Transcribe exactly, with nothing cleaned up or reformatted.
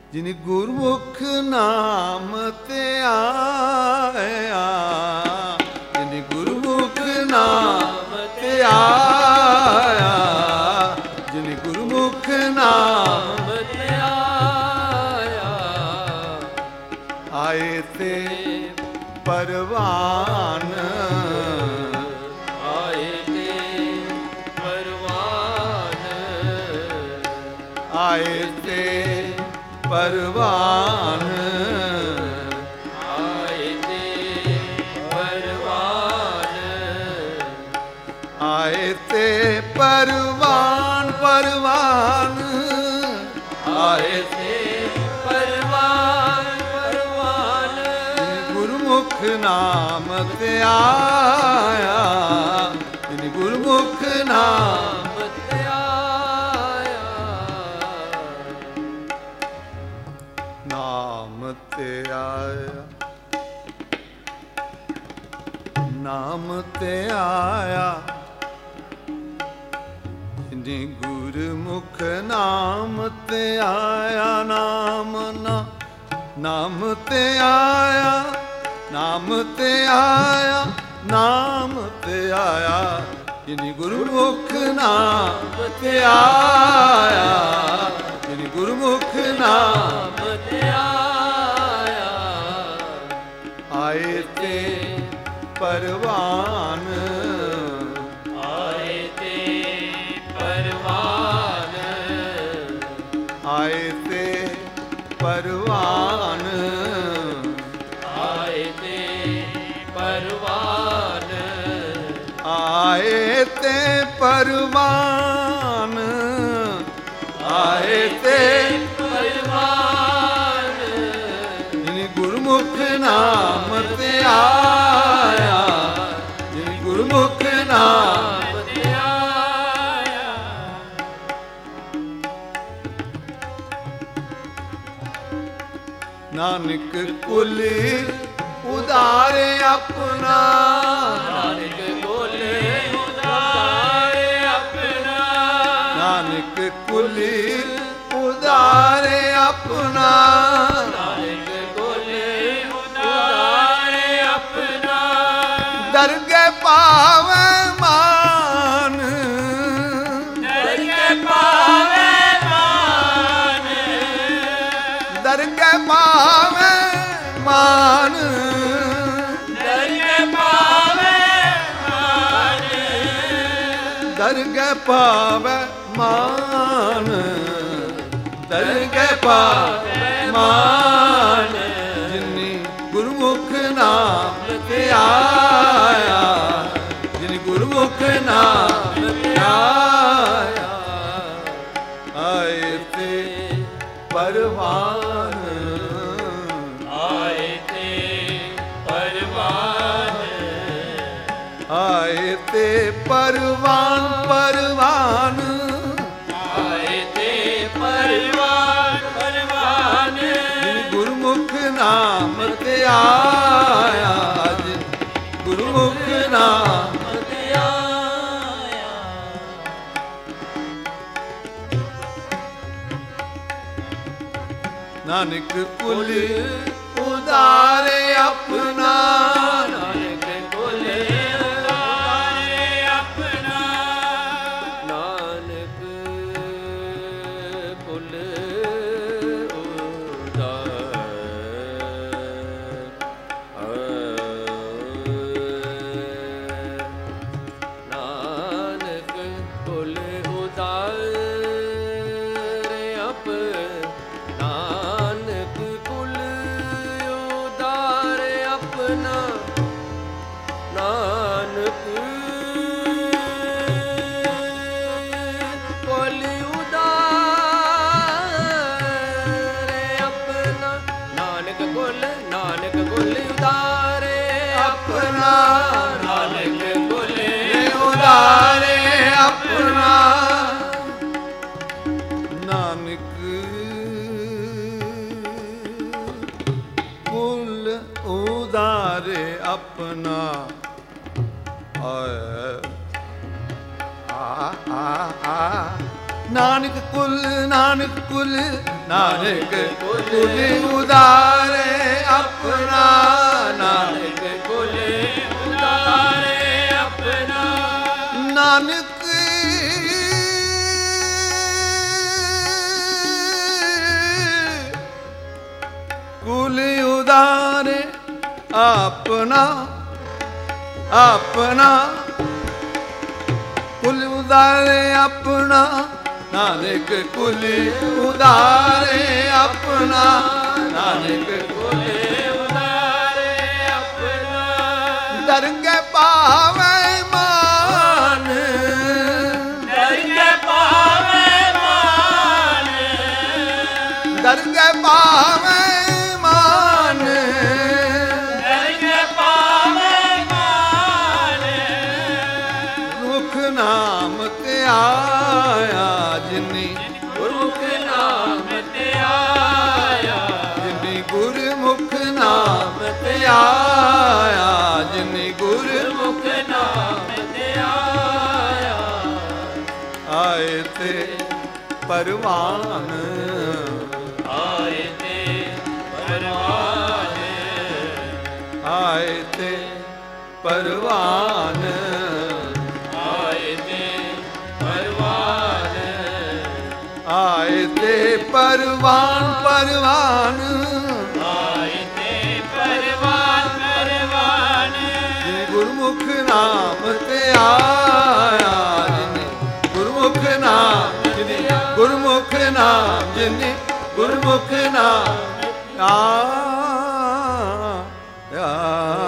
ਜਿਨ ਗੁਰਮੁਖ ਨਾਮ ਤੇ ਆਇਆ, ਜਿਨ ਗੁਰਮੁਖ ਨਾਮ ਤੇ ਆਇਆ, ਜਿਨ ਗੁਰਮੁਖ ਨਾਮ ਤੇ ਆਇਆ, ਆਏ ਤੇ ਪਰਵਾਨ, ਆਏ ਤੇ ਪਰਵਾਨ, ਆਏ ਤੇ ਪਰਵਾਨ, ਆਏ ਤੇ ਪਰਵਾਨ, ਆਏ ਤੇ ਪਰਵਾਨ, ਪਰਵਾਨ, ਆਏ ਤੇ ਪਰਵਾਨ, ਪਰਵਾਨ, ਗੁਰਮੁਖ ਨਾਮ ਤੇ ਆਇਆ, ਜਿਨ ਗੁਰਮੁਖ ਨਾਮ ਤੇ ਆਇਆ, ਨਾਮ ਤੇ ਆਇਆ, ਨਾਮ ਤੇ ਆਇਆ, ਜਿਨ ਗੁਰਮੁਖ ਨਾਮ ਤੇ ਆਇਆ, ਨਾਮ ਨਾ ਨਾਮ ਤੇ ਆਇਆ, ਨਾਮ ਤੇ ਆਇਆ, ਨਾਮ ਤੇ ਆਇਆ, ਜਿਨ ਗੁਰਮੁਖ ਨਾਮ ਤੇ ਆਇਆ, ਜਿਨ ਗੁਰਮੁਖ ਨਾਮ ਤੇ ਆਇਆ, ਆਏ ਤੇ ਪਰਵਾਨ, ਆਏ ਤੇ ਪਰਵਾਨ, ਆਏ ਤੇ ਪਰਵਾਨ, ਆਏ ਤੇ ਪਰਵਾਨ, ਆਏ ਤੇ ਪਰਵਾਨ, ਆਏ ਤੇ ਪਰਵਾਨ, ਜਿਨ ਗੁਰਮੁਖ ਨਾਮ ਤੇ ਆਇਆ, ਜਿਨ ਗੁਰਮੁਖ ਨਾਮ ਤੇ ਆਇਆ, ਨਾਨਕ ਕੁਲ ਉਦਾਰੇ ਆਪਣਾ, ਨਾਨਕ ਬੋਲੇ ਉਦਾਰੇ ਆਪਣਾ, ਨਾਨਕ ਕੁਲ ਉਦਾਰੇ ਆਪਣਾ, ਨਾਨਕ ਬੋਲੇ ਉਦਾਰੇ ਆਪਣਾ, ਦਰਗਹਿ ਪਾਵੈ ਮਾਨ, ਦਰਗਹਿ ਪਾਵੈ ਮਾਨ, ਦਰਗਹਿ ਪਾਵੈ ਮਾਨ, ਦਰਗਹਿ ਪਾਵੈ ਮਾਨ, ਦਰਗਹਿ ਪਾਵੈ ਮਾਨ, ਦਰਗਹਿ ਪਾਵੈ ਮਾਨ, ਜਿਨੀ ਗੁਰਮੁਖ ਨਾਮ ਤੇ ਆਇਆ, ਜਿਨ ਗੁਰਮੁਖ ਨਾਮ ਤੇ ਆਇਆ, ਆਏ ਤੇ ਪਰਵਾਨ, ਆਏ ਤੇ ਪਰਵਾਨ, ਆਏ ਤੇ ਪਰਵਾਨ, ਪਰਵਾਨ, ਆਏ ਤੇ ਪਰਵਾਨ, ਪਰਵਾਨ, ਜਿਨ ਗੁਰਮੁਖ ਨਾਮ ਤੇ ਆਇਆ, ਜਿਨ ਗੁਰਮੁਖ ਨਾਮ ਤੇ ਆਇਆ, ਨਾਨਕ ਕੁਲ ਉਦਾਰੇ ਆਪਣਾ, ਨਾਨਕ ਬੋਲੇ ਉਦਾਰੇ ਆਪਣਾ, ਨਾਨਕ ਕੁਲ ਨਾਨਕ ਕੁਲ ਉਦਾਰੇ ਆਪ, ਨਾਨਕ ਕੁਲ ਉਦਾਰੇ ਆਪਣਾ, ਨਾਨਕ ਕੁਲ ਉਦਾਰੇ ਆਪਣਾ, ਨਾਨਕ ਕੁਲ, ਨਾਨਕ ਕੁਲ ਉਦਾਰੇ ਆਪਣਾ, ਨਾਨਕ ਕੁਲ ਉਦਾਰੇ ਆਪਣਾ, ਨਾਨਕ ਕੁਲ ਉਦਾਰੇ ਆਪਣਾ, ਆਏ ਆ ਆ ਆ ਨਾਨਕ ਕੁਲ ਨਾਨਕ ਕੁਲ ਨਾਨਕ ਕੁਲ ਉਦਾਰੇ ਆਪਣਾ ਨਾਨਕ ਕੁਲ ਉਦਾਰੇ ਆਪਣਾ ਨਾਨਕ ਕੁਲ ਉਦਾਰੇ ਆਪਣਾ ਆਪਣਾ ਕੁਲ ਉਦਾਰੇ ਆਪਣਾ ਨਾਨਕ ਕੁਲ ਉਦਾਰੇ ਆਪਣਾ ਨਾਨਕ ਕੁਲ ਉਦਾਰੇ ਆਪਣਾ ਦਰਗਹਿ ਪਾਵੈ ਮਾਨ ਦਰਗਹਿ ਪਾਵੈ ਮਾਨ ਦਰਗਹਿ ਪਾਵੈ ਮਾਨ ਦਰਗਹਿ ਪਾਵੈ ਮਾਨ ਮੁਖ ਨਾਮ ਤੇ ਆਇਆ ਜਿਨੀ ਗੁਰਮੁਖ ਨਾਮ ਤੇ ਆਇਆ ਜਿਨੀ ਗੁਰਮੁਖ ਨਾਮ ਤੇ ਆਇਆ ਜਿਨੀ ਗੁਰਮੁਖ ਗੁਰਮੁਖ ਨਾਮ ਤੇ ਆਇਆ ਆਏ ਤੇ ਪਰਵਾਨ ਆਏ ਤੇ ਪਰਵਾਨ ਆਏ ਤੇ ਪਰਵਾਨ ਆਏ ਤੇ ਪਰਵਾਨ ਆਏ ਤੇ ਪਰਵਾਨ ਪਰਵਾਨ ਆਏ ਤੇ ਪਰਵਾਨ ਪਰਵਾਨ ਜਿਨੇ ਗੁਰਮੁਖ ਨਾਮ ਤੇ ਆਇਆ ਜਿਨੇ ਗੁਰਮੁਖ ਨਾਮ ਜਿਨੇ ਗੁਰਮੁਖ ਨਾਮ ਜਿਨੇ ਗੁਰਮੁਖ ਨਾਮ ਆ